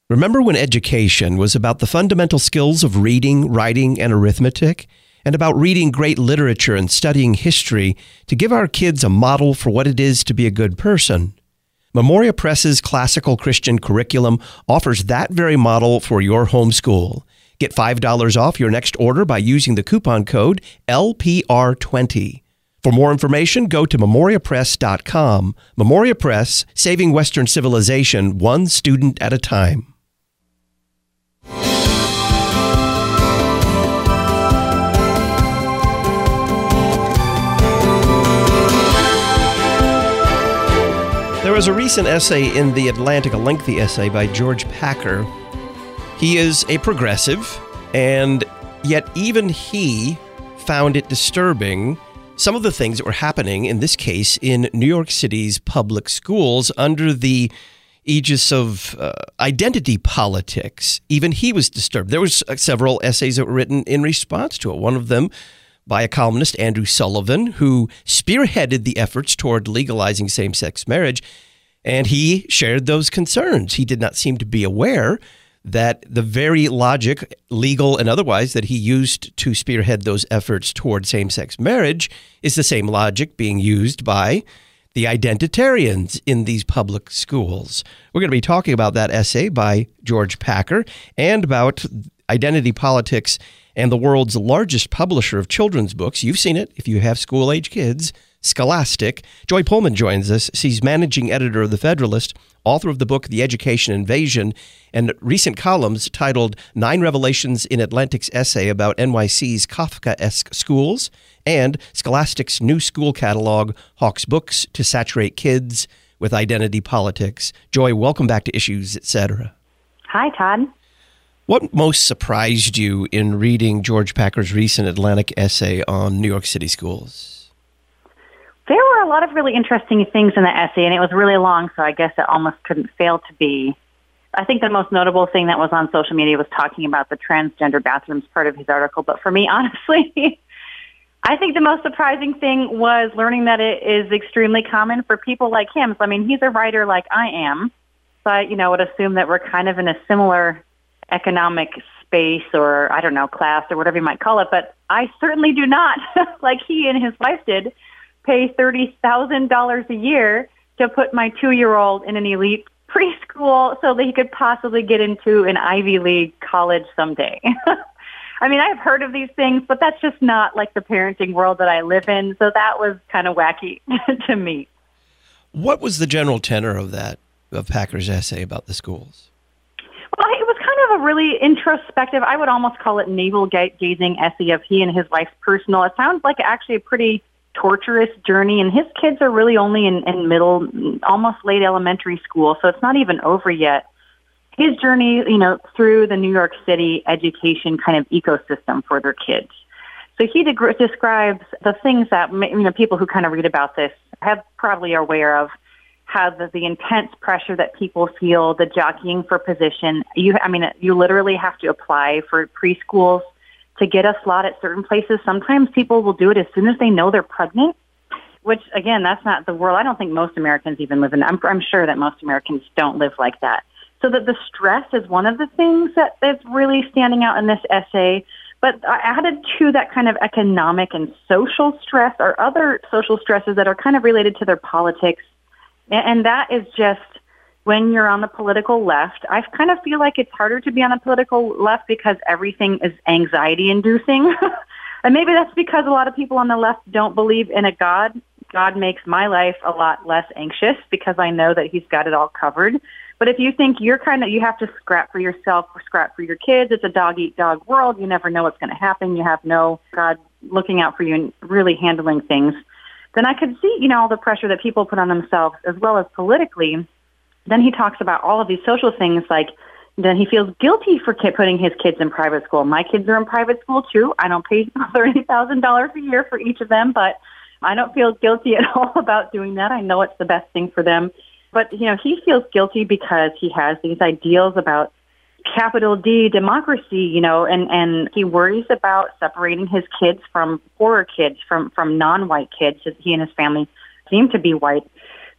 Remember when education was about the fundamental skills of reading, writing, and arithmetic, and about reading great literature and studying history to give our kids a model for what it is to be a good person? Memoria Press's classical Christian curriculum offers that very model for your homeschool. Get $5 off your next order by using the coupon code LPR20. For more information, go to memoriapress.com. Memoria Press, saving Western civilization one student at a time. There was a recent essay in The Atlantic, a lengthy essay by George Packer. He is a progressive, and yet even he found it disturbing some of the things that were happening, in this case, in New York City's public schools under the aegis of identity politics. Even he was disturbed. There was several essays that were written in response to it. One of them by a columnist, Andrew Sullivan, who spearheaded the efforts toward legalizing same-sex marriage, and he shared those concerns. He did not seem to be aware that the very logic, legal and otherwise, that he used to spearhead those efforts toward same-sex marriage is the same logic being used by the identitarians in these public schools. We're going to be talking about that essay by George Packer and about identity politics and the world's largest publisher of children's books. You've seen it if you have school-age kids, Scholastic. Joy Pullman joins us. She's managing editor of The Federalist, author of the book The Education Invasion, and recent columns titled 9 Revelations in Atlantic's Essay about NYC's Kafkaesque Schools, and Scholastic's new school catalog, Hawk's Books to Saturate Kids with Identity Politics. Joy, welcome back to Issues, Etc. Hi, Todd. What most surprised you in reading George Packer's recent Atlantic essay on New York City schools? There were a lot of really interesting things in the essay, and it was really long, so I guess it almost couldn't fail to be. I think the most notable thing that was on social media was talking about the transgender bathrooms part of his article. But for me, honestly, I think the most surprising thing was learning that it is extremely common for people like him. So, I mean, he's a writer like I am, so I, would assume that we're kind of in a similar economic space or, I don't know, class or whatever you might call it. But I certainly do not, like he and his wife did, pay $30,000 a year to put my 2-year-old in an elite preschool so that he could possibly get into an Ivy League college someday. I mean, I've heard of these things, but that's just not like the parenting world that I live in. So that was kind of wacky to me. What was the general tenor of Packer's essay about the schools? Well, it was kind of a really introspective, I would almost call it navel-gazing essay of he and his wife's personal. It sounds like actually a pretty torturous journey, and his kids are really only in middle, almost late elementary school, so it's not even over yet. His journey, through the New York City education kind of ecosystem for their kids. So he describes the things that people who kind of read about this have probably are aware of, how the intense pressure that people feel, the jockeying for position. You literally have to apply for preschools to get a slot at certain places. Sometimes people will do it as soon as they know they're pregnant, which, again, that's not the world. I don't think most Americans even live in. I'm sure that most Americans don't live like that. So that the stress is one of the things that's really standing out in this essay. But added to that kind of economic and social stress are other social stresses that are kind of related to their politics. And that is just when you're on the political left. I kind of feel like it's harder to be on the political left because everything is anxiety-inducing. And maybe that's because a lot of people on the left don't believe in a God. God makes my life a lot less anxious because I know that he's got it all covered. But if you think you have to scrap for yourself or scrap for your kids, it's a dog-eat-dog world. You never know what's going to happen. You have no God looking out for you and really handling things. Then I could see, all the pressure that people put on themselves as well as politically. Then he talks about all of these social things, like then he feels guilty for putting his kids in private school. My kids are in private school, too. I don't pay $30,000 a year for each of them, but I don't feel guilty at all about doing that. I know it's the best thing for them. But, he feels guilty because he has these ideals about capital D democracy, and he worries about separating his kids from poorer kids, from non-white kids. He and his family seem to be white.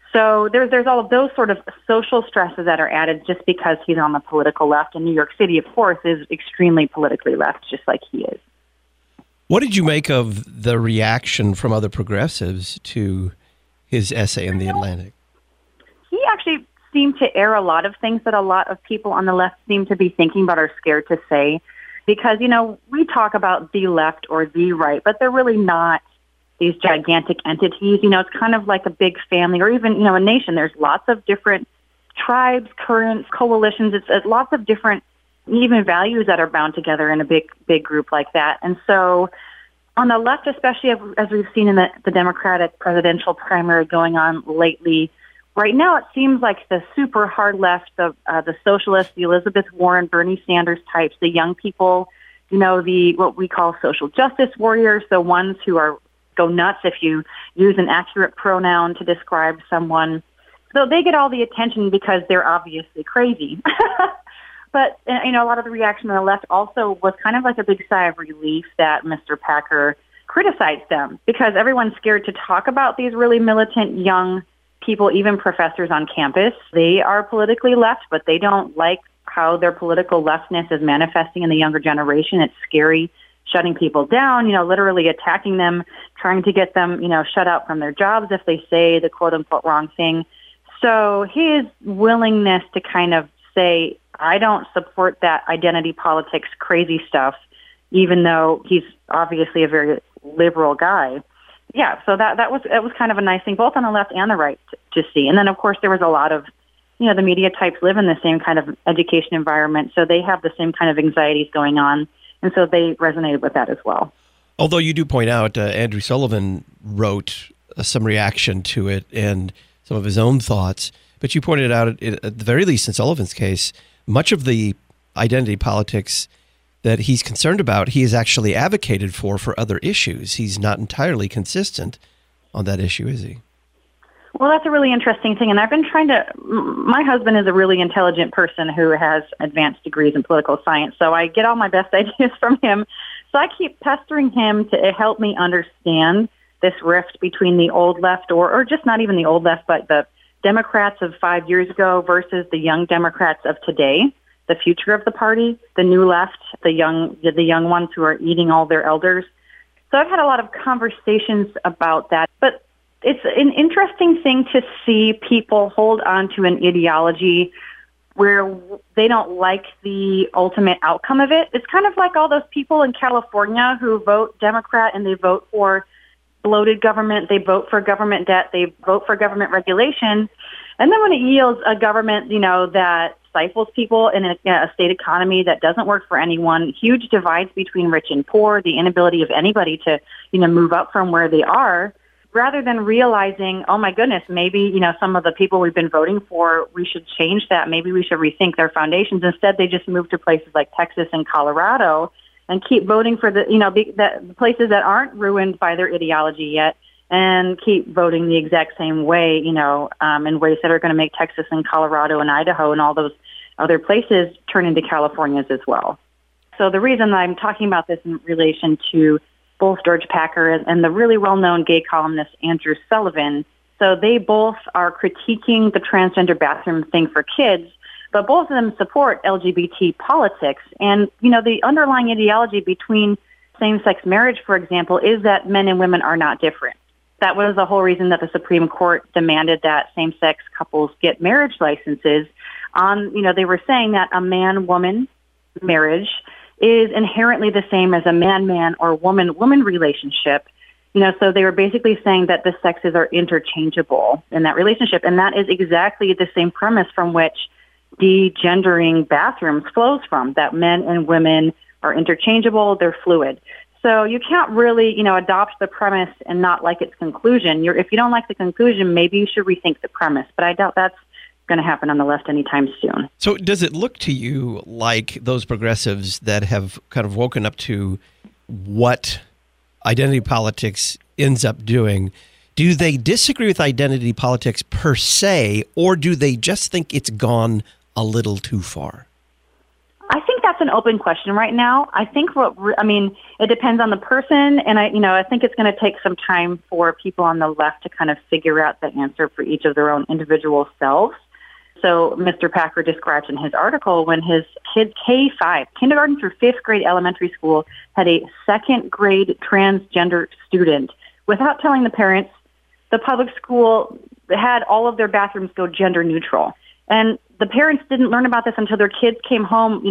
So there's all of those sort of social stresses that are added just because he's on the political left. And New York City, of course, is extremely politically left, just like he is. What did you make of the reaction from other progressives to his essay in The Atlantic? He actually seemed to air a lot of things that a lot of people on the left seem to be thinking but are scared to say. Because, we talk about the left or the right, but they're really not these gigantic entities. It's kind of like a big family or even, a nation. There's lots of different tribes, currents, coalitions. It's lots of different even values that are bound together in a big group like that. And so on the left, especially as we've seen in the Democratic presidential primary going on lately, right now it seems like the super hard left, the socialists, the Elizabeth Warren, Bernie Sanders types, the young people, the what we call social justice warriors, the ones who go nuts if you use an accurate pronoun to describe someone. So they get all the attention because they're obviously crazy. But, a lot of the reaction on the left also was kind of like a big sigh of relief that Mr. Packer criticized them because everyone's scared to talk about these really militant young people, even professors on campus. They are politically left, but they don't like how their political leftness is manifesting in the younger generation. It's scary, shutting people down, literally attacking them, trying to get them, shut out from their jobs if they say the quote-unquote wrong thing. So his willingness to kind of say, I don't support that identity politics crazy stuff, even though he's obviously a very liberal guy. Yeah, so that was kind of a nice thing, both on the left and the right to see. And then, of course, there was a lot of, the media types live in the same kind of education environment, so they have the same kind of anxieties going on, and so they resonated with that as well. Although you do point out, Andrew Sullivan wrote some reaction to it and some of his own thoughts, but you pointed out, at the very least in Sullivan's case, much of the identity politics that he's concerned about, he has actually advocated for other issues. He's not entirely consistent on that issue, is he? Well, that's a really interesting thing. And I've been my husband is a really intelligent person who has advanced degrees in political science. So I get all my best ideas from him. So I keep pestering him to help me understand this rift between the old left or just not even the old left, but the Democrats of 5 years ago versus the young Democrats of today, the future of the party, the new left, the young ones who are eating all their elders. So I've had a lot of conversations about that. But it's an interesting thing to see people hold on to an ideology where they don't like the ultimate outcome of it. It's kind of like all those people in California who vote Democrat and they vote for bloated government, they vote for government debt, they vote for government regulation. And then when it yields a government, that stifles people in a state economy that doesn't work for anyone, huge divides between rich and poor, the inability of anybody to, move up from where they are, rather than realizing, oh my goodness, maybe, some of the people we've been voting for, we should change that. Maybe we should rethink their foundations. Instead, they just move to places like Texas and Colorado and keep voting for the places that aren't ruined by their ideology yet, and keep voting the exact same way, in ways that are going to make Texas and Colorado and Idaho and all those other places turn into Californias as well. So the reason I'm talking about this in relation to both George Packer and the really well-known gay columnist Andrew Sullivan, so they both are critiquing the transgender bathroom thing for kids, but both of them support LGBT politics. And, the underlying ideology between same-sex marriage, for example, is that men and women are not different. That was the whole reason that the Supreme Court demanded that same-sex couples get marriage licenses. They were saying that a man-woman marriage is inherently the same as a man-man or woman-woman relationship. So they were basically saying that the sexes are interchangeable in that relationship. And that is exactly the same premise from which degendering bathrooms flows from, that men and women are interchangeable, they're fluid. So you can't really, adopt the premise and not like its conclusion. If you don't like the conclusion, maybe you should rethink the premise. But I doubt that's going to happen on the left anytime soon. So does it look to you like those progressives that have kind of woken up to what identity politics ends up doing, do they disagree with identity politics per se, or do they just think it's gone a little too far? I think that's an open question right now. I think it depends on the person, and I think it's going to take some time for people on the left to kind of figure out the answer for each of their own individual selves. So Mr. Packer describes in his article when his kids, K-5, kindergarten through 5th grade elementary school, had a 2nd grade transgender student. Without telling the parents, the public school had all of their bathrooms go gender neutral. And the parents didn't learn about this until their kids came home,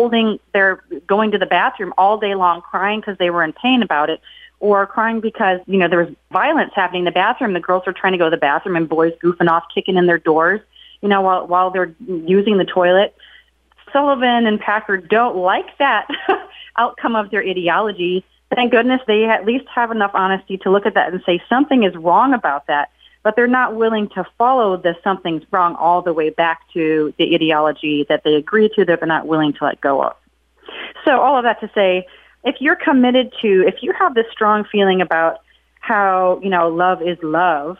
going to the bathroom all day long, crying because they were in pain about it, or crying because, there was violence happening in the bathroom. The girls were trying to go to the bathroom and boys goofing off, kicking in their doors, while they're using the toilet. Sullivan and Packer don't like that outcome of their ideology. Thank goodness they at least have enough honesty to look at that and say something is wrong about that, but they're not willing to follow the something's wrong all the way back to the ideology that they agree to, that they're not willing to let go of. So all of that to say, if you have this strong feeling about how, love is love,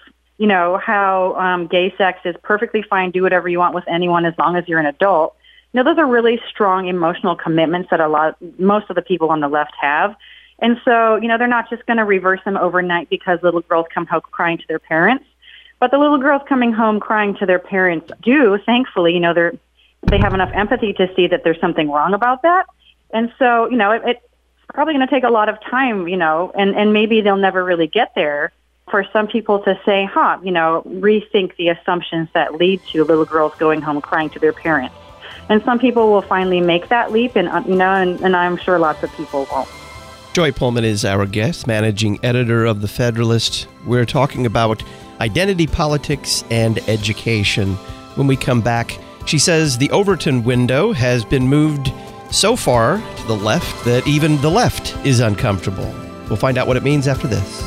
how gay sex is perfectly fine, do whatever you want with anyone as long as you're an adult. Those are really strong emotional commitments that most of the people on the left have. And so, they're not just going to reverse them overnight because little girls come home crying to their parents. But the little girls coming home crying to their parents do, thankfully, they have enough empathy to see that there's something wrong about that. And so, it's probably going to take a lot of time, and maybe they'll never really get there, for some people to say, rethink the assumptions that lead to little girls going home crying to their parents. And some people will finally make that leap, and I'm sure lots of people won't. Joy Pullman is our guest, managing editor of The Federalist. We're talking about identity politics and education. When we come back, she says the Overton window has been moved so far to the left that even the left is uncomfortable. We'll find out what it means after this.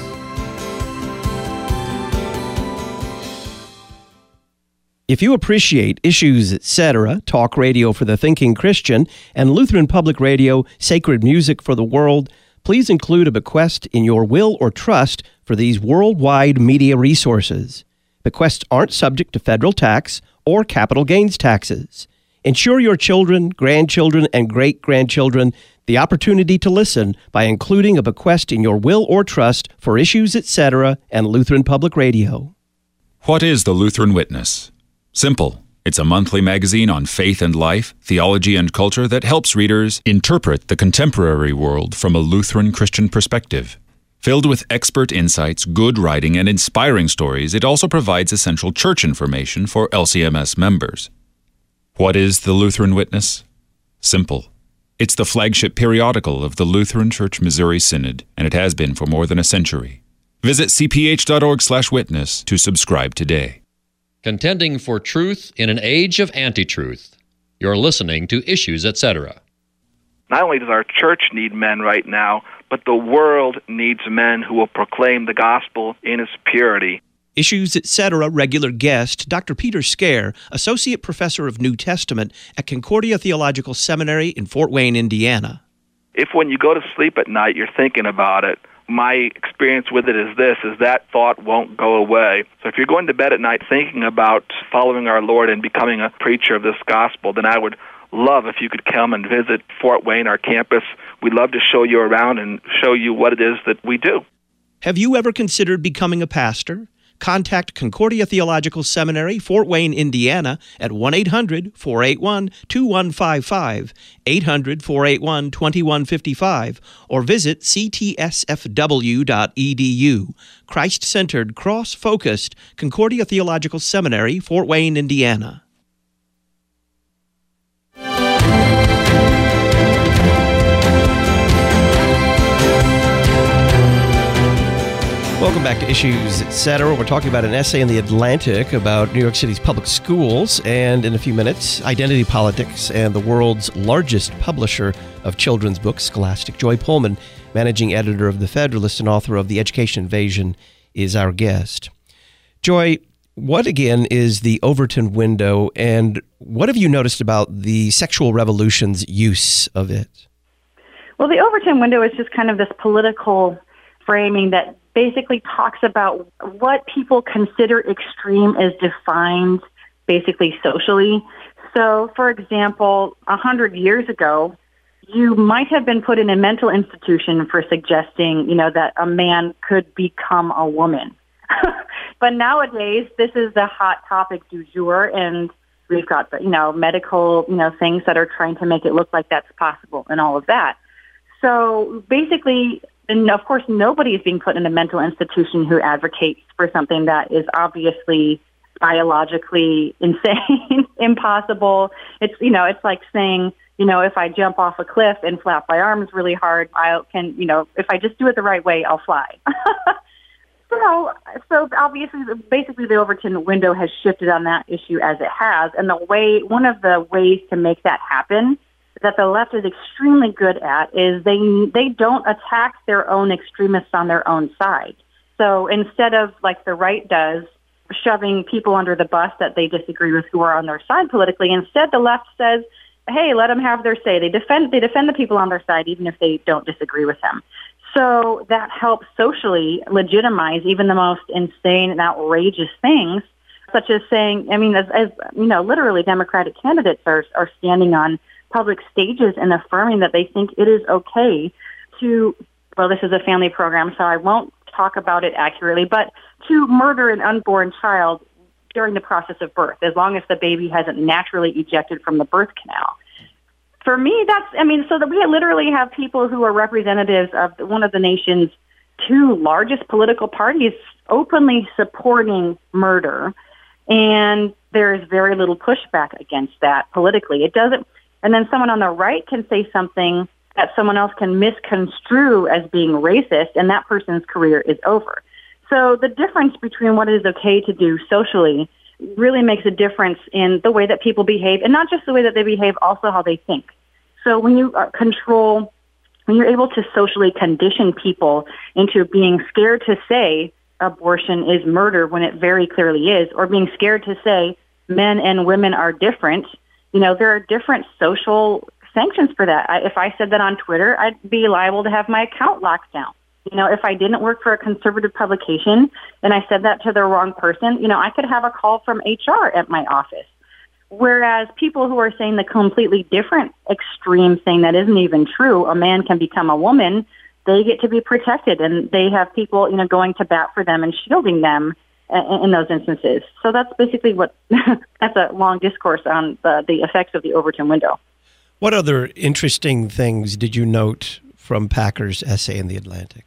If you appreciate Issues, Etc., talk radio for the thinking Christian, and Lutheran Public Radio, sacred music for the world, please include a bequest in your will or trust for these worldwide media resources. Bequests aren't subject to federal tax or capital gains taxes. Ensure your children, grandchildren, and great-grandchildren the opportunity to listen by including a bequest in your will or trust for Issues, Etc. and Lutheran Public Radio. What is the Lutheran Witness? Simple. It's a monthly magazine on faith and life, theology and culture that helps readers interpret the contemporary world from a Lutheran Christian perspective. Filled with expert insights, good writing, and inspiring stories, it also provides essential church information for LCMS members. What is the Lutheran Witness? Simple. It's the flagship periodical of the Lutheran Church Missouri Synod, and it has been for more than a century. Visit cph.org/witness to subscribe today. Contending for truth in an age of anti-truth. You're listening to Issues, Etc. Not only does our church need men right now, but the world needs men who will proclaim the gospel in its purity. Issues, Etc. regular guest, Dr. Peter Scare, Associate Professor of New Testament at Concordia Theological Seminary in Fort Wayne, Indiana. If when you go to sleep at night you're thinking about it, my experience with it is that thought won't go away. So if you're going to bed at night thinking about following our Lord and becoming a preacher of this gospel, then I would love if you could come and visit Fort Wayne, our campus. We'd love to show you around and show you what it is that we do. Have you ever considered becoming a pastor? Contact Concordia Theological Seminary, Fort Wayne, Indiana at 1-800-481-2155, 800-481-2155, or visit ctsfw.edu. Christ-centered, cross-focused Concordia Theological Seminary, Fort Wayne, Indiana. Welcome back to Issues, Etc. We're talking about an essay in The Atlantic about New York City's public schools, and in a few minutes, identity politics and the world's largest publisher of children's books, Scholastic. Joy Pullman, managing editor of The Federalist and author of The Education Invasion, is our guest. Joy, what again is the Overton window, and what have you noticed about the Sexual Revolution's use of it? Well, the Overton window is just kind of this political framing that basically talks about what people consider extreme is defined basically socially. So, for example, 100 years ago, you might have been put in a mental institution for suggesting, that a man could become a woman. But nowadays, this is the hot topic du jour, and we've got, medical, things that are trying to make it look like that's possible and all of that. So basically, and of course, nobody is being put in a mental institution who advocates for something that is obviously biologically insane, impossible. It's like saying, if I jump off a cliff and flap my arms really hard, if I just do it the right way, I'll fly. So obviously, basically the Overton window has shifted on that issue as it has. And one of the ways to make that happen that the left is extremely good at is they don't attack their own extremists on their own side. So instead of, like the right does, shoving people under the bus that they disagree with who are on their side politically, instead the left says, hey, let them have their say. They defend the people on their side even if they don't disagree with them. So that helps socially legitimize even the most insane and outrageous things, such as saying, as literally Democratic candidates are standing on public stages and affirming that they think it is okay to, this is a family program, so I won't talk about it accurately, but to murder an unborn child during the process of birth, as long as the baby hasn't naturally ejected from the birth canal. For me, so that we literally have people who are representatives of one of the nation's two largest political parties openly supporting murder, and there is very little pushback against that politically. It doesn't, and then someone on the right can say something that someone else can misconstrue as being racist, and that person's career is over. So the difference between what is okay to do socially really makes a difference in the way that people behave, and not just the way that they behave, also how they think. So when you when you're able to socially condition people into being scared to say abortion is murder when it very clearly is, or being scared to say men and women are different, there are different social sanctions for that. If I said that on Twitter, I'd be liable to have my account locked down. If I didn't work for a conservative publication and I said that to the wrong person, I could have a call from HR at my office. Whereas people who are saying the completely different extreme thing that isn't even true, a man can become a woman, they get to be protected, and they have people, going to bat for them and shielding them in those instances. So that's basically that's a long discourse on the effects of the Overton window. What other interesting things did you note from Packer's essay in The Atlantic?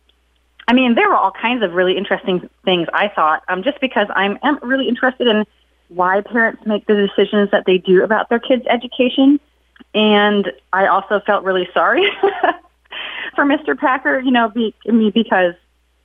There were all kinds of really interesting things, I thought, just because I'm really interested in why parents make the decisions that they do about their kids' education. And I also felt really sorry for Mr. Packer, because,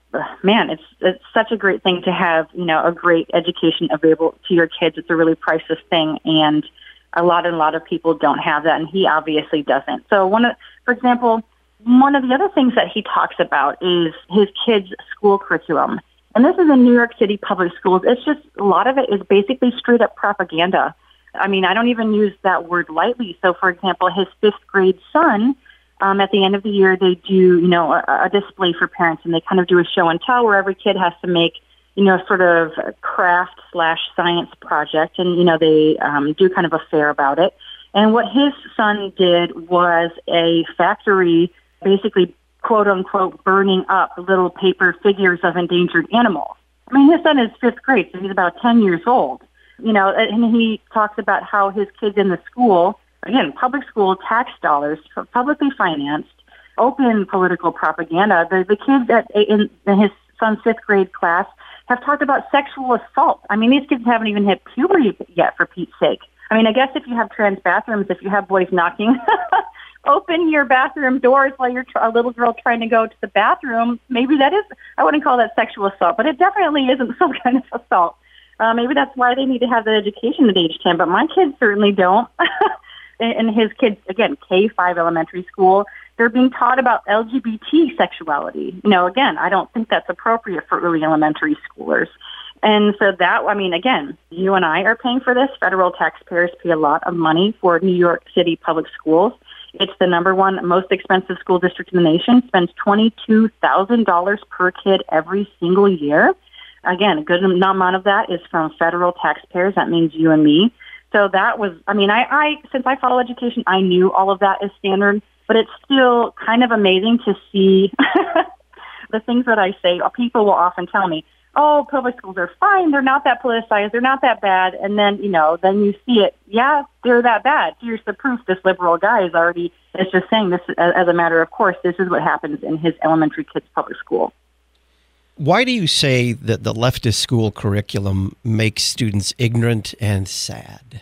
it's such a great thing to have, a great education available to your kids. It's a really priceless thing, and a lot of people don't have that, and he obviously doesn't. So for example, one of the other things that he talks about is his kids' school curriculum. And this is in New York City public schools. It's just, a lot of it is basically straight up propaganda. I don't even use that word lightly. So, for example, his 5th grade son, at the end of the year, they do, a display for parents, and they kind of do a show and tell where every kid has to make, sort of craft/science project, and, they do kind of a fair about it. And what his son did was a factory basically, quote unquote, burning up little paper figures of endangered animals. His son is 5th grade, so he's about 10 years old. And he talks about how his kids in the school, again, public school, tax dollars, publicly financed, open political propaganda. The kids in his son's 5th grade class have talked about sexual assault. These kids haven't even hit puberty yet, for Pete's sake. I guess if you have trans bathrooms, if you have boys knocking open your bathroom doors while you're a little girl trying to go to the bathroom, maybe that is, I wouldn't call that sexual assault, but it definitely isn't some kind of assault. Maybe that's why they need to have that education at age 10, but my kids certainly don't. And his kids, again, K-5 elementary school, they're being taught about LGBT sexuality. Again, I don't think that's appropriate for early elementary schoolers. And so that, again, you and I are paying for this. Federal taxpayers pay a lot of money for New York City public schools. It's the number one most expensive school district in the nation, spends $22,000 per kid every single year. Again, a good amount of that is from federal taxpayers. That means you and me. So that was, I since I follow education, I knew all of that is standard, but it's still kind of amazing to see the things that I say. People will often tell me, oh, public schools are fine. They're not that politicized. They're not that bad. And then, then you see it. Yeah, they're that bad. Here's the proof. This liberal guy is just saying this as a matter of course. This is what happens in his elementary kids' public school. Why do you say that the leftist school curriculum makes students ignorant and sad?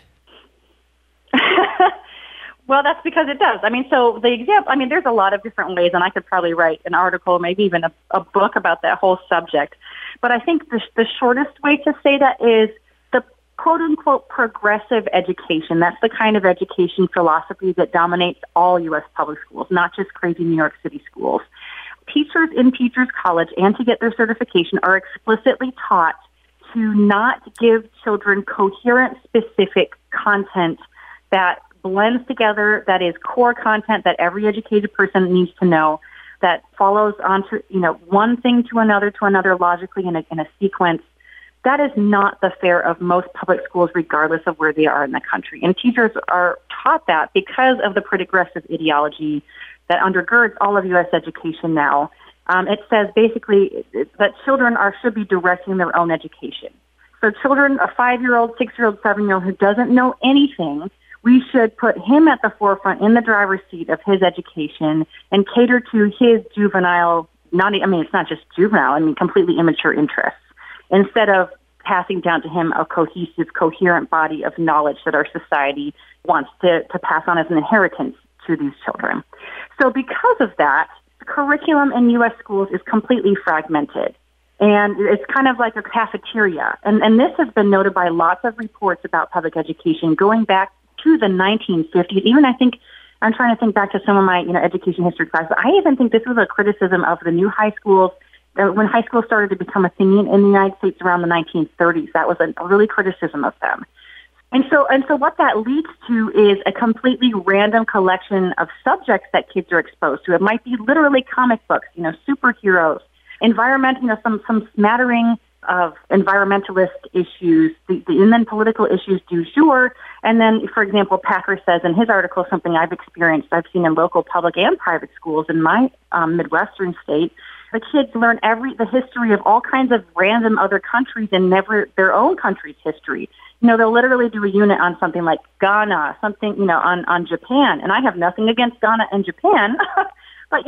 Well, that's because it does. So the example, there's a lot of different ways, and I could probably write an article, maybe even a book about that whole subject. But I think the shortest way to say that is the quote-unquote progressive education. That's the kind of education philosophy that dominates all U.S. public schools, not just crazy New York City schools. Teachers in Teachers College and to get their certification are explicitly taught to not give children coherent, specific content that blends together, that is core content that every educated person needs to know, that follows onto, one thing to another logically in a sequence. That is not the fare of most public schools, regardless of where they are in the country. And teachers are taught that because of the progressive ideology that undergirds all of U.S. education now. It says basically that children should be directing their own education. So children, a 5-year-old, 6-year-old, 7-year-old who doesn't know anything, we should put him at the forefront in the driver's seat of his education and cater to his juvenile, it's not just juvenile, completely immature interests, instead of passing down to him a cohesive, coherent body of knowledge that our society wants to pass on as an inheritance to these children. So because of that, the curriculum in U.S. schools is completely fragmented. And it's kind of like a cafeteria. And this has been noted by lots of reports about public education going back to the 1950s. Even I'm trying to think back to some of my education history classes. I even think this was a criticism of the new high schools. When high school started to become a thing in the United States around the 1930s, that was a really criticism of them. And so what that leads to is a completely random collection of subjects that kids are exposed to. It might be literally comic books, superheroes, some smattering of environmentalist issues, and then political issues du jour. And then, for example, Packer says in his article, something I've experienced, I've seen in local public and private schools in my Midwestern state, the kids learn the history of all kinds of random other countries and never their own country's history. They'll literally do a unit on something like Ghana, something, on Japan. And I have nothing against Ghana and Japan, but,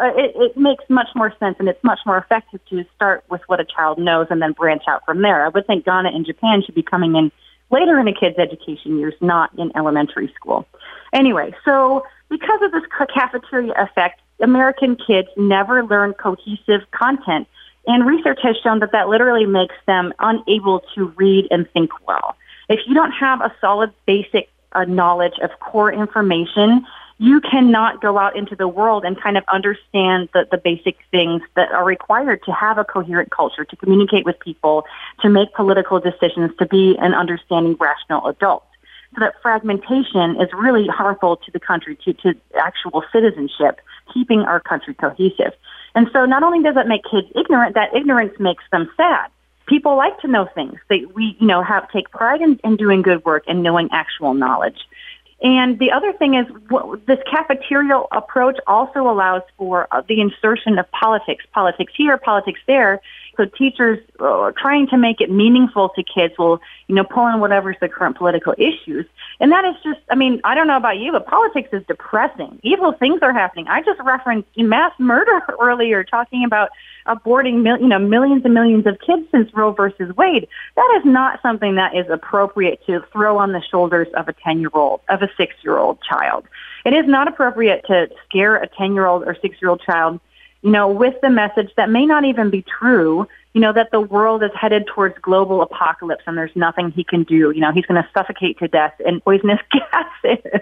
it makes much more sense and it's much more effective to start with what a child knows and then branch out from there. I would think Ghana and Japan should be coming in later in a kid's education years, not in elementary school. Anyway, so because of this cafeteria effect, American kids never learn cohesive content. And research has shown that literally makes them unable to read and think well. If you don't have a solid basic knowledge of core information, you cannot go out into the world and kind of understand the basic things that are required to have a coherent culture, to communicate with people, to make political decisions, to be an understanding, rational adult. So that fragmentation is really harmful to the country, to actual citizenship, keeping our country cohesive. And so not only does it make kids ignorant, that ignorance makes them sad. People like to know things. We take pride in doing good work and knowing actual knowledge. And the other thing is this cafeterial approach also allows for the insertion of politics here, politics there. So teachers trying to make it meaningful to kids will, pull in whatever's the current political issues. And that is just, I don't know about you, but politics is depressing. Evil things are happening. I just referenced mass murder earlier, talking about aborting millions and millions of kids since Roe versus Wade. That is not something that is appropriate to throw on the shoulders of a 10-year-old, of a 6-year-old child. It is not appropriate to scare a 10-year-old or 6-year-old child, with the message that may not even be true, that the world is headed towards global apocalypse and there's nothing he can do. He's going to suffocate to death in poisonous gases.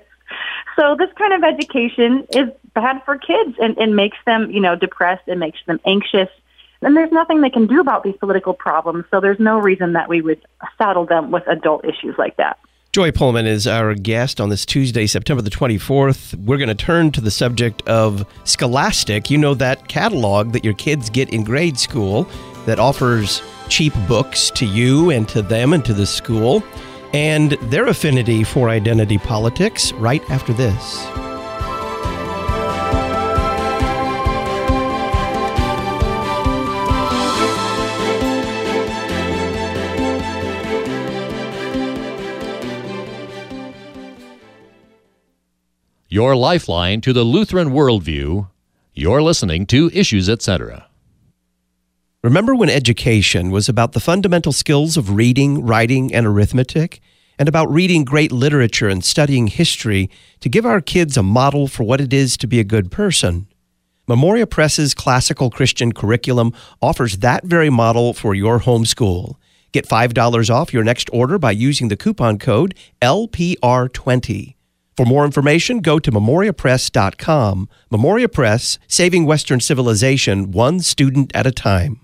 So this kind of education is bad for kids and makes them, depressed. It makes them anxious. And there's nothing they can do about these political problems. So there's no reason that we would saddle them with adult issues like that. Joy Pullman is our guest on this Tuesday, September the 24th. We're going to turn to the subject of Scholastic. That catalog that your kids get in grade school that offers cheap books to you and to them and to the school. and their affinity for identity politics right after this. Your lifeline to the Lutheran worldview. You're listening to Issues, Etc. Remember when education was about the fundamental skills of reading, writing, and arithmetic, and about reading great literature and studying history to give our kids a model for what it is to be a good person? Memoria Press's classical Christian curriculum offers that very model for your homeschool. Get $5 off your next order by using the coupon code LPR20. For more information, go to memoriapress.com. Memoria Press, saving Western civilization one student at a time.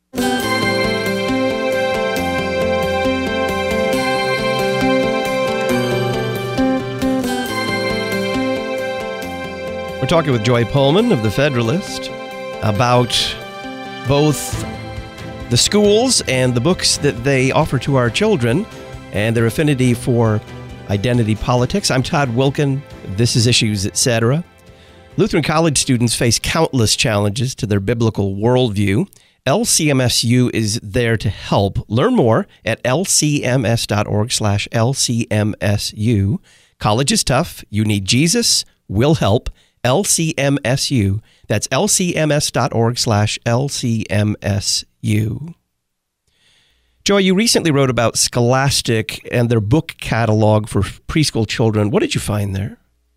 We're talking with Joy Pullman of The Federalist about both the schools and the books that they offer to our children and their affinity for identity politics. I'm Todd Wilkin. This is Issues, Etc. Lutheran college students face countless challenges to their biblical worldview. LCMSU is there to help. Learn more at lcms.org/LCMSU. College is tough. You need Jesus. We'll help. LCMSU. That's lcms.org/LCMSU. Joy, you recently wrote about Scholastic and their book catalog for preschool children. What did you find there?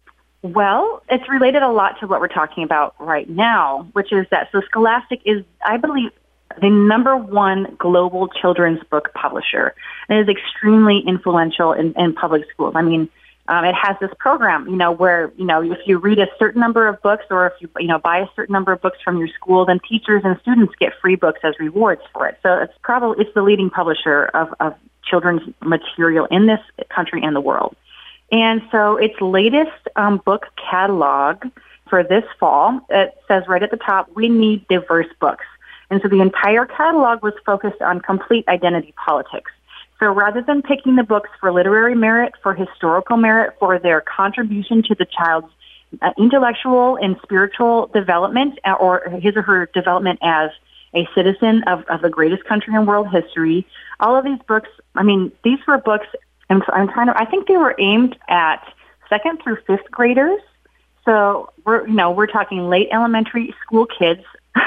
Well, it's related a lot to what we're talking about right now, which is that Scholastic is, I believe, the number one global children's book publisher. And it is extremely influential in public schools. I mean, it has this program, where, if you read a certain number of books or if you, buy a certain number of books from your school, then teachers and students get free books as rewards for it. So it's the leading publisher of children's material in this country and the world. And so its latest book catalog for this fall, it says right at the top, we need diverse books. And so the entire catalog was focused on complete identity politics. So rather than picking the books for literary merit, for historical merit, for their contribution to the child's intellectual and spiritual development, or his or her development as a citizen of the greatest country in world history, all of these books, these were books, I think they were aimed at 2nd through 5th graders. So we're talking late elementary school kids.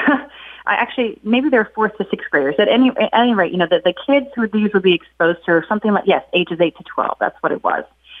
Actually, maybe they're 4th to 6th graders. At any rate, the kids who these would be exposed to something like, ages 8 to 12. That's what it was.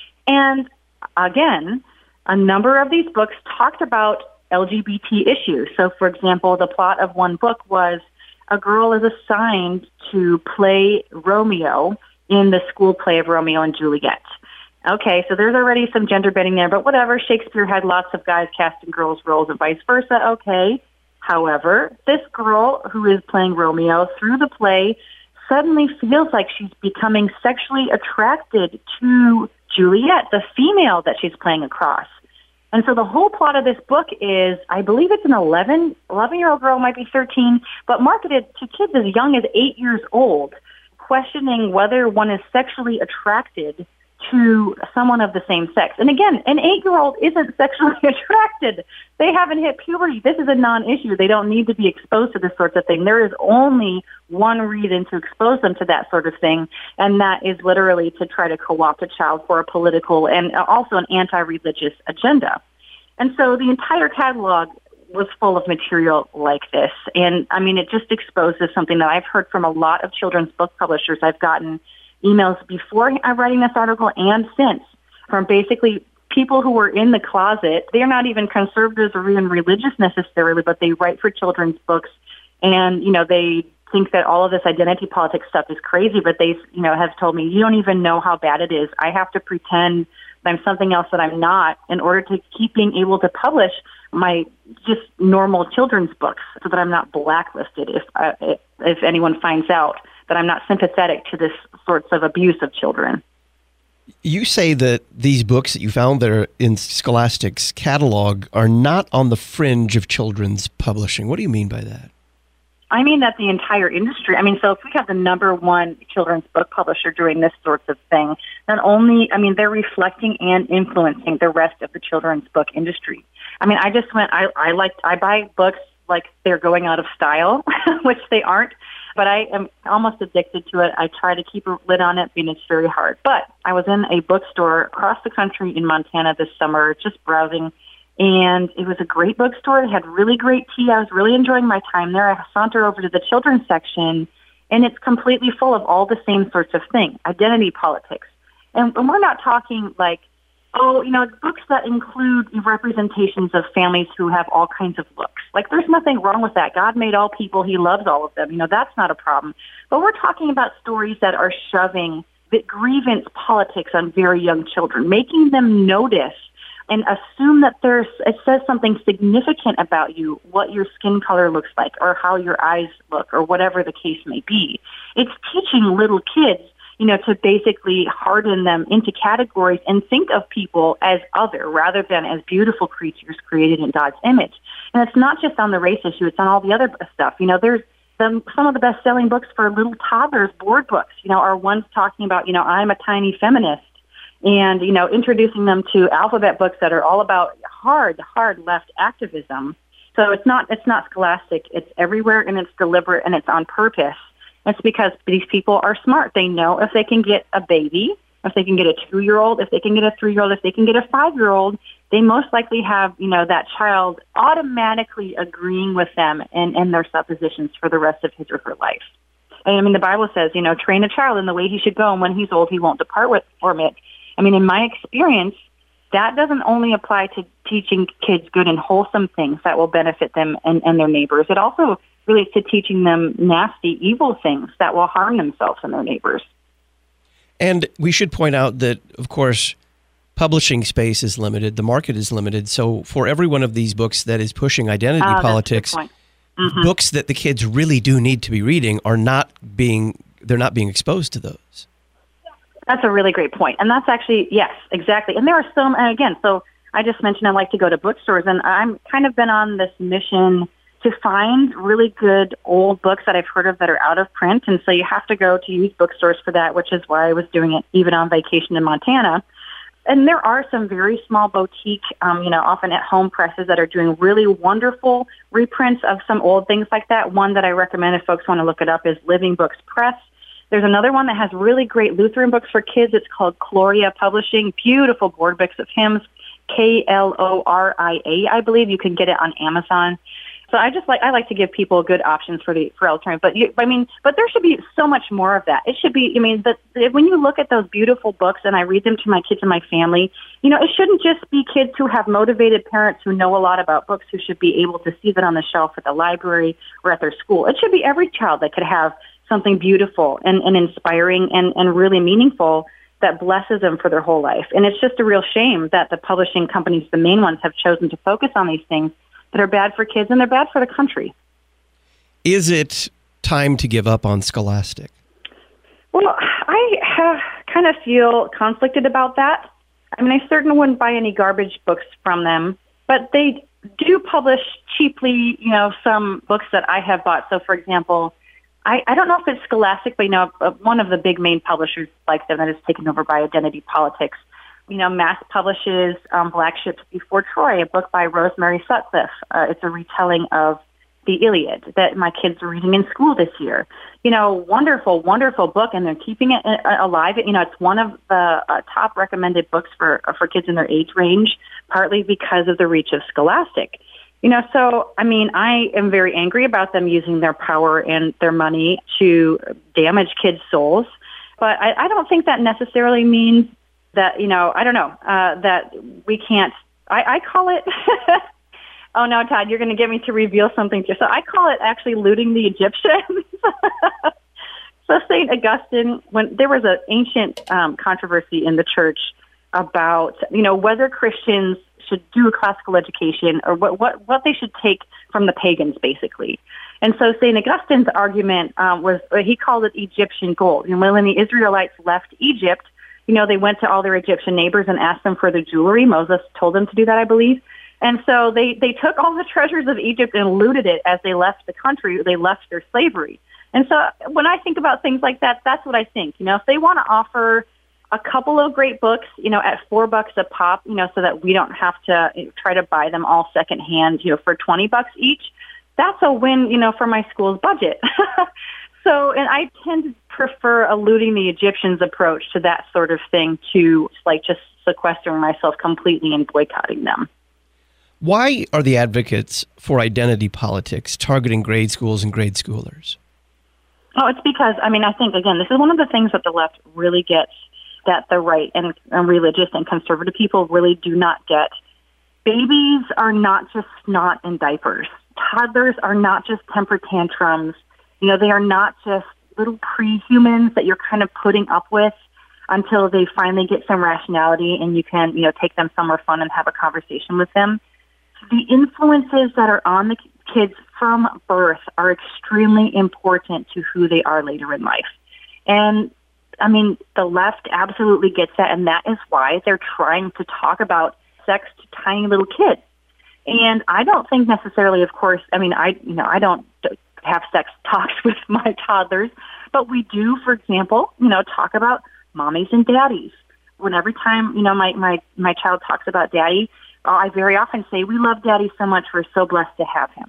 And again, a number of these books talked about LGBT issues. So, for example, the plot of one book was a girl is assigned to play Romeo in the school play of Romeo and Juliet. Okay, so there's already some gender bending there, but whatever. Shakespeare had lots of guys casting girls' roles and vice versa. Okay. However, this girl who is playing Romeo through the play suddenly feels like she's becoming sexually attracted to Juliet, the female that she's playing across. And so the whole plot of this book is, I believe it's an 11-year-old girl, might be 13, but marketed to kids as young as 8 years old, questioning whether one is sexually attracted to someone of the same sex. And again, an 8-year-old isn't sexually attracted. They haven't hit puberty. This is a non-issue. They don't need to be exposed to this sort of thing. There is only one reason to expose them to that sort of thing, and that is literally to try to co-opt a child for a political and also an anti-religious agenda. And so the entire catalog was full of material like this. And, it just exposes something that I've heard from a lot of children's book publishers. I've gotten emails before writing this article and since from basically people who were in the closet. They're not even conservatives or even religious necessarily, but they write for children's books, and they think that all of this identity politics stuff is crazy, but they have told me, you don't even know how bad it is. I have to pretend that I'm something else that I'm not in order to keep being able to publish my just normal children's books so that I'm not blacklisted if anyone finds out that I'm not sympathetic to this sorts of abuse of children. You say that these books that you found there in Scholastic's catalog are not on the fringe of children's publishing. What do you mean by that? I mean that the entire industry. I mean, so if we have the number one children's book publisher doing this sort of thing, not only, I mean, they're reflecting and influencing the rest of the children's book industry. I mean, I just went, I buy books like they're going out of style, which they aren't, but I am almost addicted to it. I try to keep a lid on it, and it's very hard. But I was in a bookstore across the country in Montana this summer, just browsing, and it was a great bookstore. It had really great tea. I was really enjoying my time there. I sauntered over to the children's section, and it's completely full of all the same sorts of things, identity politics. And we're not talking like, oh, you know, books that include representations of families who have all kinds of looks. Like, there's nothing wrong with that. God made all people. He loves all of them. You know, that's not a problem. But we're talking about stories that are shoving the grievance politics on very young children, making them notice and assume that it says something significant about you, what your skin color looks like or how your eyes look or whatever the case may be. It's teaching little kids, you know, to basically harden them into categories and think of people as other rather than as beautiful creatures created in God's image. And it's not just on the race issue, it's on all the other stuff. You know, there's some of the best-selling books for little toddlers, board books, you know, are ones talking about, you know, I'm a tiny feminist, and, you know, introducing them to alphabet books that are all about hard left activism. So it's not scholastic. It's everywhere, and it's deliberate, and it's on purpose. It's because these people are smart. They know if they can get a baby, if they can get a 2-year-old, if they can get a 3-year-old, if they can get a 5-year-old, they most likely have, you know, that child automatically agreeing with them and their suppositions for the rest of his or her life. I mean, the Bible says, you know, train a child in the way he should go, and when he's old, he won't depart from it. I mean, in my experience, that doesn't only apply to teaching kids good and wholesome things that will benefit them and their neighbors. It also relates to teaching them nasty, evil things that will harm themselves and their neighbors. And we should point out that, of course, publishing space is limited, the market is limited. So for every one of these books that is pushing identity politics, books that the kids really do need to be reading are not being exposed to those. That's a really great point. And that's actually, yes, exactly. And there are some, and again, so I just mentioned I like to go to bookstores, and I'm kind of been on this mission to find really good old books that I've heard of that are out of print. And so you have to go to used bookstores for that, which is why I was doing it even on vacation in Montana. And there are some very small boutique, you know, often at home presses that are doing really wonderful reprints of some old things like that. One that I recommend if folks want to look it up is Living Books Press. There's another one that has really great Lutheran books for kids. It's called Gloria Publishing. Beautiful board books of hymns, Kloria, I believe. You can get it on Amazon. So I like to give people good options for alternative. But there should be so much more of that. It should be, I mean, when you look at those beautiful books and I read them to my kids and my family, you know, it shouldn't just be kids who have motivated parents who know a lot about books who should be able to see that on the shelf at the library or at their school. It should be every child that could have something beautiful and inspiring and really meaningful that blesses them for their whole life. And it's just a real shame that the publishing companies, the main ones, have chosen to focus on these things that are bad for kids and they're bad for the country. Is it time to give up on Scholastic? Well, I kind of feel conflicted about that. I mean, I certainly wouldn't buy any garbage books from them, but they do publish cheaply, you know, some books that I have bought. So, for example, I don't know if it's Scholastic, but, you know, one of the big main publishers like them that is taken over by identity politics. You know, Mass publishes Black Ships Before Troy, a book by Rosemary Sutcliffe. It's a retelling of the Iliad that my kids are reading in school this year. You know, wonderful, wonderful book, and they're keeping it alive. You know, it's one of the top recommended books for kids in their age range, partly because of the reach of Scholastic. You know, so, I mean, I am very angry about them using their power and their money to damage kids' souls. But I don't think that necessarily means that, you know, I don't know, that we can't, I call it, oh no, Todd, you're going to get me to reveal something to you. So I call it actually looting the Egyptians. So St. Augustine, when there was an ancient controversy in the church about, you know, whether Christians should do a classical education or what they should take from the pagans, basically. And so St. Augustine's argument was, he called it Egyptian gold. And when the Israelites left Egypt, you know, they went to all their Egyptian neighbors and asked them for their jewelry. Moses told them to do that, I believe. And so they took all the treasures of Egypt and looted it as they left the country. They left their slavery. And so when I think about things like that, that's what I think. If they want to offer a couple of great books, at $4 a pop, so that we don't have to try to buy them all secondhand, for $20 each, that's a win, for my school's budget. So, and I tend to prefer eluding the Egyptians' approach to that sort of thing to just sequestering myself completely and boycotting them. Why are the advocates for identity politics targeting grade schools and grade schoolers? Oh, it's because, I think, again, this is one of the things that the left really gets that the right and religious and conservative people really do not get. Babies are not just snot and diapers. Toddlers are not just temper tantrums. They are not just little pre-humans that you're kind of putting up with until they finally get some rationality and you can, take them somewhere fun and have a conversation with them. The influences that are on the kids from birth are extremely important to who they are later in life. And, the left absolutely gets that, and that is why they're trying to talk about sex to tiny little kids. And I don't think necessarily, of course, I don't have sex talks with my toddlers, but we do, for example, talk about mommies and daddies. When every time, my child talks about daddy, I very often say, we love daddy so much, we're so blessed to have him.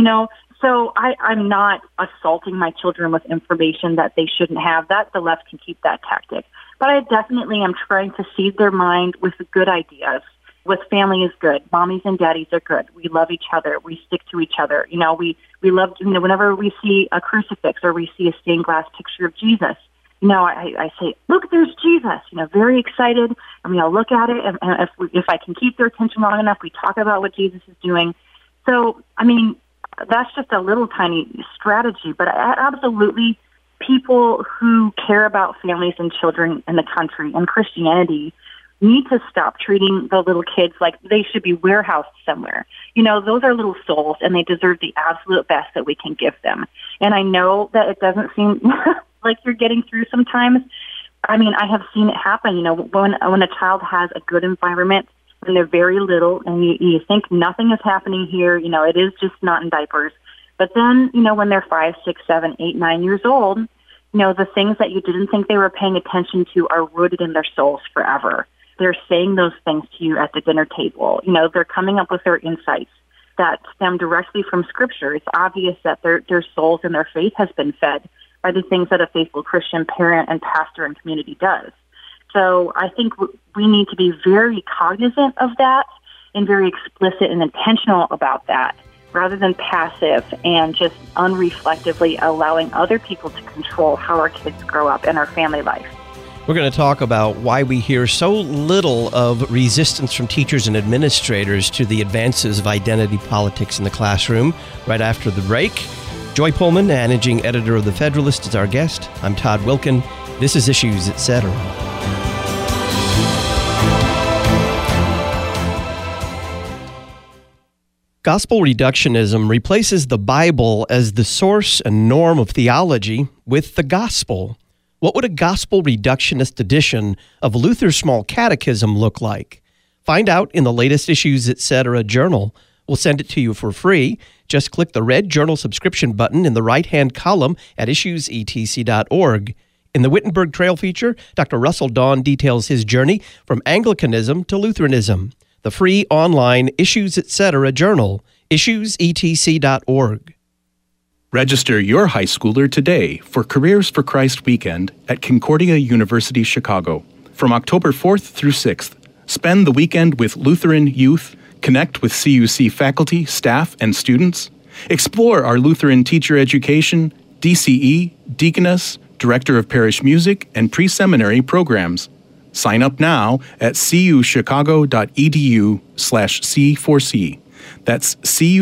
So I'm not assaulting my children with information that they shouldn't have. That the left can keep that tactic. But I definitely am trying to seed their mind with good ideas. With family is good. Mommies and daddies are good. We love each other. We stick to each other. We love, whenever we see a crucifix or we see a stained glass picture of Jesus, I say, look, there's Jesus, very excited. I'll look at it, and if I can keep their attention long enough, we talk about what Jesus is doing. So, that's just a little tiny strategy, but absolutely people who care about families and children in the country and Christianity need to stop treating the little kids like they should be warehoused somewhere. Those are little souls, and they deserve the absolute best that we can give them. And I know that it doesn't seem like you're getting through sometimes. I have seen it happen, when a child has a good environment, when they're very little, and you think nothing is happening here, it is just snot and diapers. But then, when they're 5, 6, 7, 8, 9 years old, the things that you didn't think they were paying attention to are rooted in their souls forever. They're saying those things to you at the dinner table. They're coming up with their insights that stem directly from Scripture. It's obvious that their souls and their faith has been fed by the things that a faithful Christian parent and pastor and community does. So I think we need to be very cognizant of that and very explicit and intentional about that, rather than passive and just unreflectively allowing other people to control how our kids grow up in our family life. We're going to talk about why we hear so little of resistance from teachers and administrators to the advances of identity politics in the classroom right after the break. Joy Pullman, managing editor of The Federalist, is our guest. I'm Todd Wilkin. This is Issues, Etc. Gospel reductionism replaces the Bible as the source and norm of theology with the gospel. What would a gospel reductionist edition of Luther's Small Catechism look like? Find out in the latest Issues, Etc. journal. We'll send it to you for free. Just click the red journal subscription button in the right-hand column at issuesetc.org. In the Wittenberg Trail feature, Dr. Russell Dawn details his journey from Anglicanism to Lutheranism. The free online Issues, Etc. journal, issuesetc.org. Register your high schooler today for Careers for Christ Weekend at Concordia University, Chicago. From October 4th through 6th, spend the weekend with Lutheran youth, connect with CUC faculty, staff, and students, explore our Lutheran teacher education, DCE, deaconess, director of parish music, and pre-seminary programs. Sign up now at cuchicago.edu/C4C. That's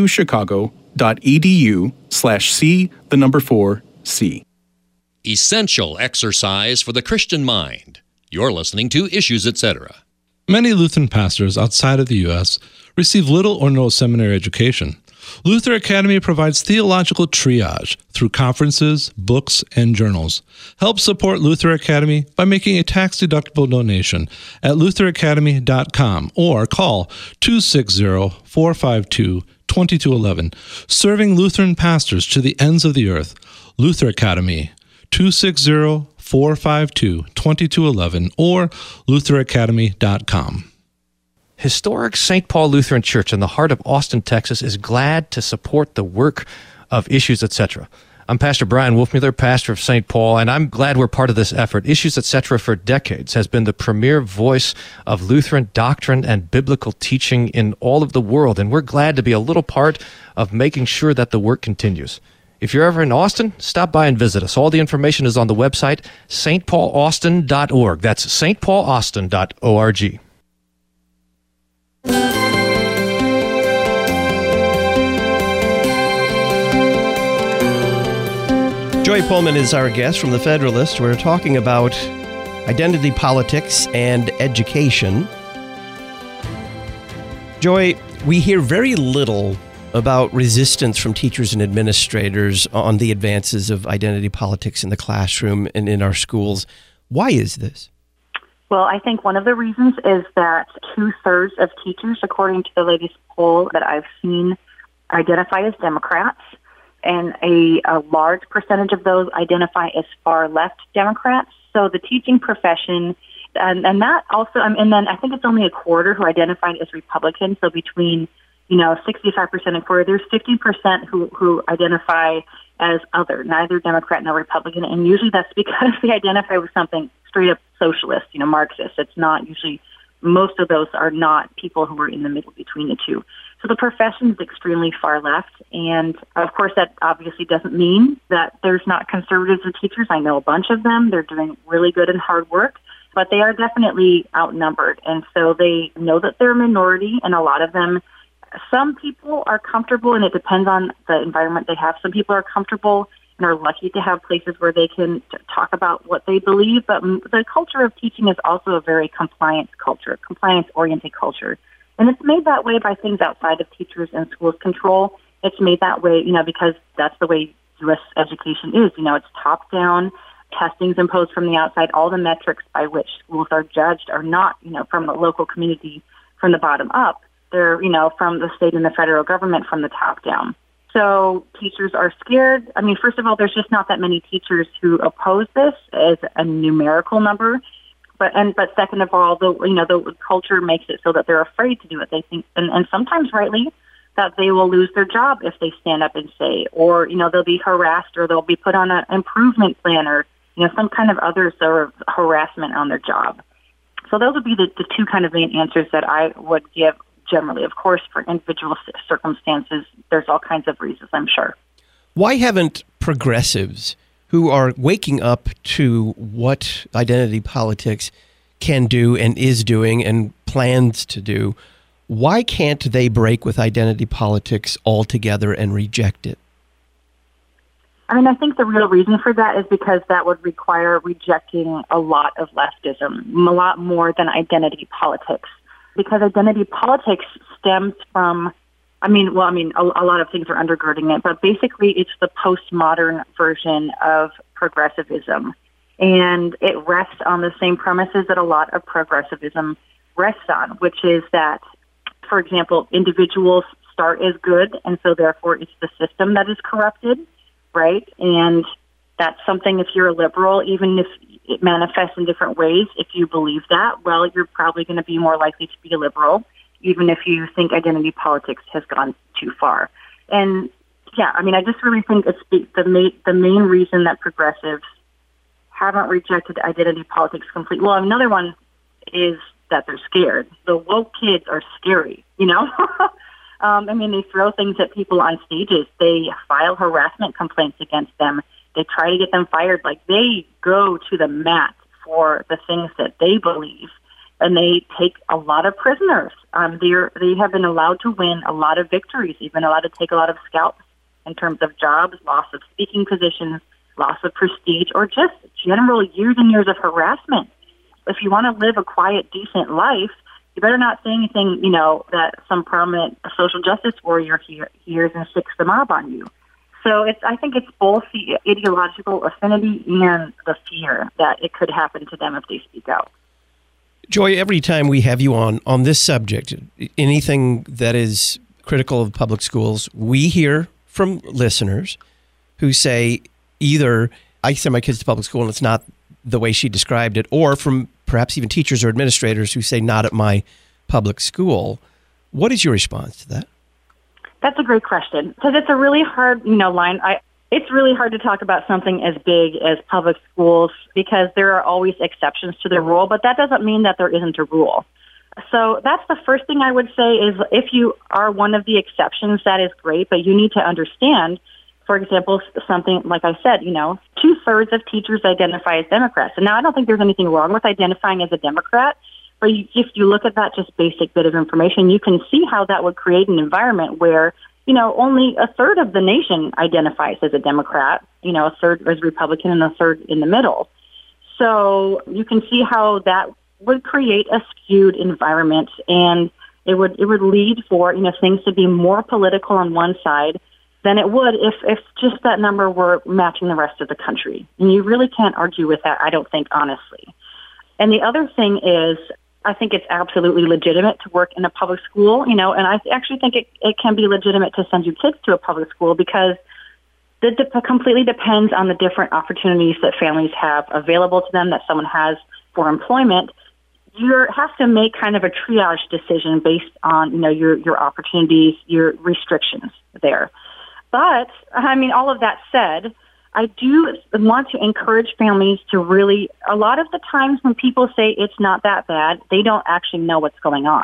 cuchicago.edu/C4C. Essential exercise for the Christian mind. You're listening to Issues, Etc. Many Lutheran pastors outside of the U.S. receive little or no seminary education. Luther Academy provides theological triage through conferences, books, and journals. Help support Luther Academy by making a tax-deductible donation at lutheracademy.com or call 260-452-2211. Serving Lutheran pastors to the ends of the earth. Luther Academy, 260-452-2211 or lutheracademy.com. Historic St. Paul Lutheran Church in the heart of Austin, Texas is glad to support the work of Issues, Etc. I'm Pastor Brian Wolfmueller, pastor of St. Paul, and I'm glad we're part of this effort. Issues, Etc. for decades has been the premier voice of Lutheran doctrine and biblical teaching in all of the world, and we're glad to be a little part of making sure that the work continues. If you're ever in Austin, stop by and visit us. All the information is on the website, stpaulaustin.org. That's stpaulaustin.org. Joy Pullman is our guest from The Federalist. We're talking about identity politics and education. Joy, we hear very little about resistance from teachers and administrators on the advances of identity politics in the classroom and in our schools. Why is this? Well, I think one of the reasons is that 2/3 of teachers, according to the latest poll that I've seen, identify as Democrats, and a large percentage of those identify as far-left Democrats. So the teaching profession, and that also, and then I think it's only a quarter who identified as Republican. So between 65% and quarter, there's 50% who identify as other, neither Democrat nor Republican, and usually that's because they identify with something straight up socialist, Marxist. It's not usually, most of those are not people who are in the middle between the two. So the profession is extremely far left, and of course that obviously doesn't mean that there's not conservatives as teachers. I know a bunch of them. They're doing really good and hard work, but they are definitely outnumbered, and so they know that they're a minority, and a lot of them, some people are comfortable, and it depends on the environment they have. Some people are comfortable and are lucky to have places where they can talk about what they believe, but the culture of teaching is also a very compliance-oriented culture. And it's made that way by things outside of teachers and schools' control. It's made that way, because that's the way U.S. education is. It's top-down, testing's imposed from the outside. All the metrics by which schools are judged are not, from the local community, from the bottom up. They're, from the state and the federal government from the top down. So teachers are scared. I mean, first of all, there's just not that many teachers who oppose this as a numerical number. But second of all, the culture makes it so that they're afraid to do it. They think, and sometimes rightly, that they will lose their job if they stand up and say, or they'll be harassed, or they'll be put on an improvement plan, or some kind of other sort of harassment on their job. So those would be the two kind of main answers that I would give. Generally, of course, for individual circumstances, there's all kinds of reasons, I'm sure. Why haven't progressives who are waking up to what identity politics can do and is doing and plans to do, why can't they break with identity politics altogether and reject it? I mean, I think the real reason for that is because that would require rejecting a lot of leftism, a lot more than identity politics. Because identity politics stems from, a lot of things are undergirding it, but basically it's the postmodern version of progressivism. And it rests on the same premises that a lot of progressivism rests on, which is that, for example, individuals start as good, and so therefore it's the system that is corrupted, right? And that's something, if you're a liberal, even if it manifests in different ways, if you believe that, well, you're probably going to be more likely to be a liberal, even if you think identity politics has gone too far. And yeah, I just really think it's the main reason that progressives haven't rejected identity politics completely. Well, another one is that they're scared. The woke kids are scary, they throw things at people on stages. They file harassment complaints against them. They try to get them fired. Like, they go to the mat for the things that they believe, and they take a lot of prisoners. They have been allowed to win a lot of victories. They've been allowed to take a lot of scalps in terms of jobs, loss of speaking positions, loss of prestige, or just general years and years of harassment. If you want to live a quiet, decent life, You better not say anything, that some prominent social justice warrior hears and sticks the mob on you. So I think it's both the ideological affinity and the fear that it could happen to them if they speak out. Joy, every time we have you on this subject, anything that is critical of public schools, we hear from listeners who say either, I send my kids to public school and it's not the way she described it, or from perhaps even teachers or administrators who say not at my public school. What is your response to that? That's a great question, because it's a really hard, line. It's really hard to talk about something as big as public schools because there are always exceptions to the rule, but that doesn't mean that there isn't a rule. So that's the first thing I would say is if you are one of the exceptions, that is great, but you need to understand, for example, something like I said, 2/3 of teachers identify as Democrats. And now I don't think there's anything wrong with identifying as a Democrat, but if you look at that just basic bit of information, you can see how that would create an environment where, only 1/3 of the nation identifies as a Democrat, 1/3 as Republican and 1/3 in the middle. So you can see how that would create a skewed environment, and it would lead for, things to be more political on one side than it would if just that number were matching the rest of the country. And you really can't argue with that, I don't think, honestly. And the other thing is, I think it's absolutely legitimate to work in a public school, and I actually think it can be legitimate to send your kids to a public school because it completely depends on the different opportunities that families have available to them, that someone has for employment. You have to make kind of a triage decision based on, your opportunities, your restrictions there. But, all of that said, I do want to encourage families to really, a lot of the times when people say it's not that bad, they don't actually know what's going on.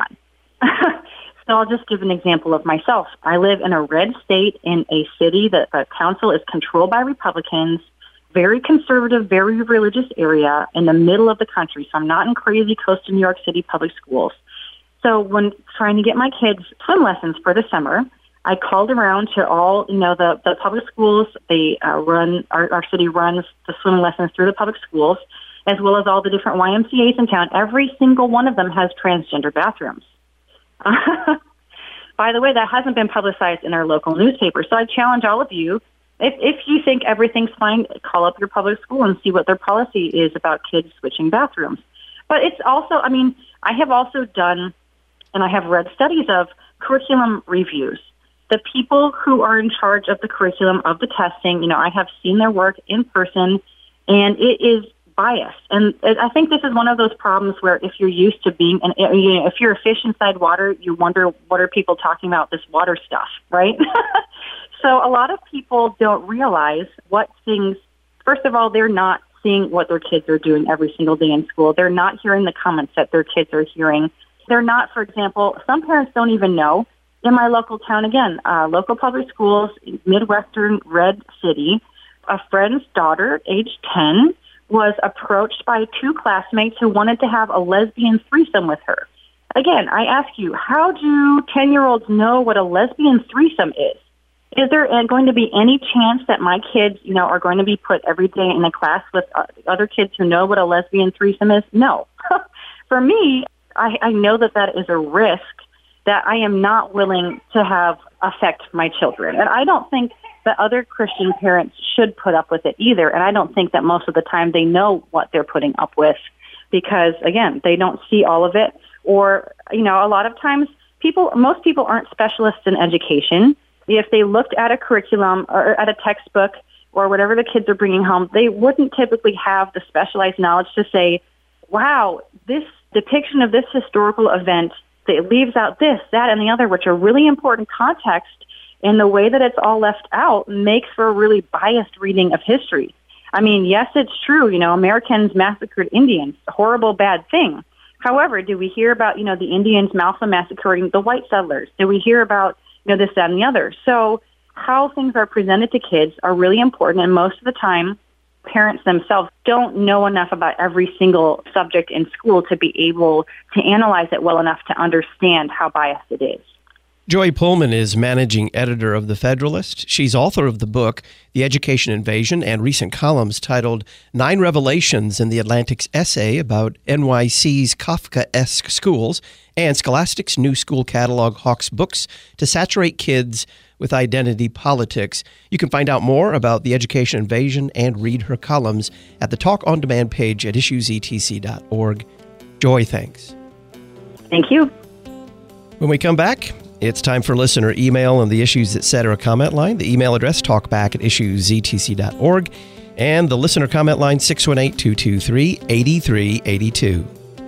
So I'll just give an example of myself. I live in a red state in a city that the council is controlled by Republicans, very conservative, very religious area in the middle of the country. So I'm not in crazy coastal New York City public schools. So when trying to get my kids swim lessons for the summer, I called around to all, the public schools. They our city runs the swimming lessons through the public schools, as well as all the different YMCAs in town. Every single one of them has transgender bathrooms. By the way, that hasn't been publicized in our local newspaper. So I challenge all of you, if you think everything's fine, call up your public school and see what their policy is about kids switching bathrooms. But it's also, I have also done, and I have read studies of curriculum reviews. The people who are in charge of the curriculum, of the testing, I have seen their work in person, and it is biased. And I think this is one of those problems where if you're used to being, if you're a fish inside water, you wonder, what are people talking about, this water stuff, right? So a lot of people don't realize what things, first of all, they're not seeing what their kids are doing every single day in school. They're not hearing the comments that their kids are hearing. They're not, for example, some parents don't even know. In my local town, again, local public schools, Midwestern red city, a friend's daughter, age 10, was approached by 2 classmates who wanted to have a lesbian threesome with her. Again, I ask you, how do 10-year-olds know what a lesbian threesome is? Is there going to be any chance that my kids, are going to be put every day in a class with other kids who know what a lesbian threesome is? No. For me, I know that is a risk that I am not willing to have affect my children. And I don't think that other Christian parents should put up with it either. And I don't think that most of the time they know what they're putting up with because, again, they don't see all of it. Or, a lot of times most people aren't specialists in education. If they looked at a curriculum or at a textbook or whatever the kids are bringing home, they wouldn't typically have the specialized knowledge to say, wow, this depiction of this historical event, it leaves out this, that, and the other, which are really important context, and the way that it's all left out makes for a really biased reading of history. Yes, it's true, Americans massacred Indians, a horrible, bad thing. However, do we hear about, the Indians also massacring the white settlers? Do we hear about, this, that, and the other? So how things are presented to kids are really important, and most of the time, parents themselves don't know enough about every single subject in school to be able to analyze it well enough to understand how biased it is. Joy Pullman is managing editor of The Federalist. She's author of the book, The Education Invasion, and recent columns titled 9 Revelations in the Atlantic's essay about NYC's Kafkaesque schools and Scholastic's new school catalog, Hawk's Books, to saturate kids with identity politics. You can find out more about The Education Invasion and read her columns at the Talk On Demand page at issuesetc.org. Joy, thanks. Thank you. When we come back, it's time for listener email and the Issues Etc. comment line. The email address, talkback@issuesetc.org, and the listener comment line, 618-223-8382.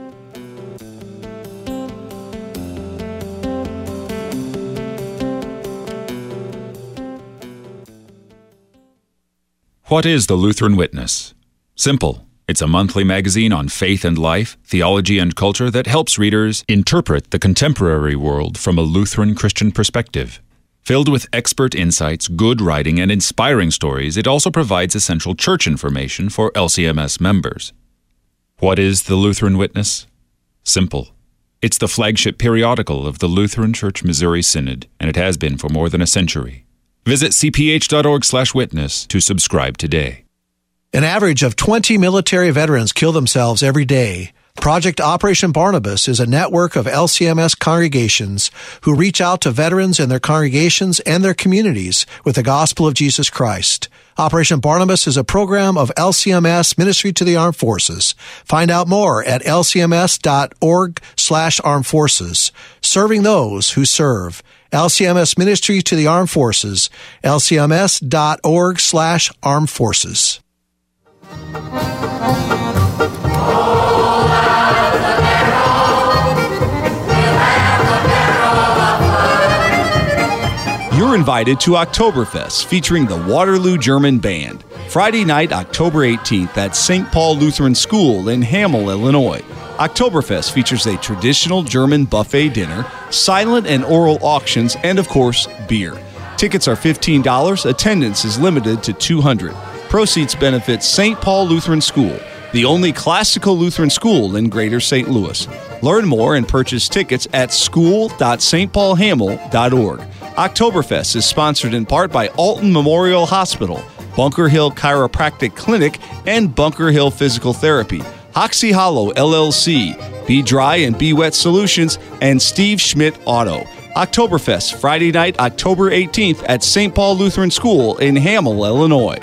What is the Lutheran Witness? Simple. It's a monthly magazine on faith and life, theology and culture that helps readers interpret the contemporary world from a Lutheran Christian perspective. Filled with expert insights, good writing, and inspiring stories, it also provides essential church information for LCMS members. What is the Lutheran Witness? Simple. It's the flagship periodical of the Lutheran Church Missouri Synod, and it has been for more than a century. Visit cph.org/witness to subscribe today. An average of 20 military veterans kill themselves every day. Project Operation Barnabas is a network of LCMS congregations who reach out to veterans in their congregations and their communities with the gospel of Jesus Christ. Operation Barnabas is a program of LCMS Ministry to the Armed Forces. Find out more at lcms.org/armed forces. Serving those who serve. LCMS Ministry to the Armed Forces. lcms.org/armed forces. You're invited to Oktoberfest featuring the Waterloo German Band. Friday night, October 18th at St. Paul Lutheran School in Hamel, Illinois. Oktoberfest features a traditional German buffet dinner, silent and oral auctions, and of course, beer. Tickets are $15. Attendance is limited to 200. Proceeds benefit St. Paul Lutheran School, the only classical Lutheran school in Greater St. Louis. Learn more and purchase tickets at school.stpaulhamel.org. Oktoberfest is sponsored in part by Alton Memorial Hospital, Bunker Hill Chiropractic Clinic, and Bunker Hill Physical Therapy, Hoxie Hollow LLC, Be Dry and Be Wet Solutions, and Steve Schmidt Auto. Oktoberfest, Friday night, October 18th at St. Paul Lutheran School in Hamel, Illinois.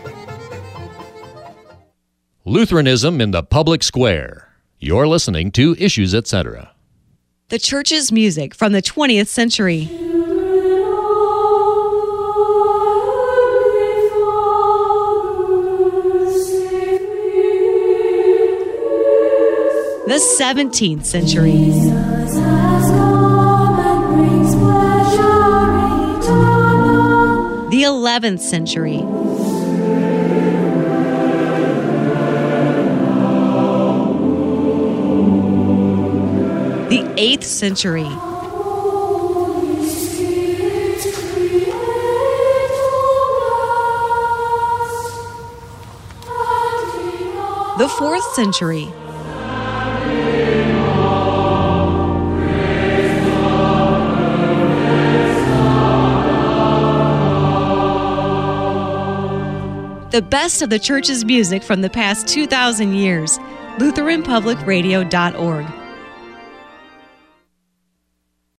Lutheranism in the Public Square. You're listening to Issues Etc. The church's music from the 20th century. The 17th century. The 11th century. The 8th century. The 4th century. The best of the church's music from the past 2,000 years. LutheranPublicRadio.org.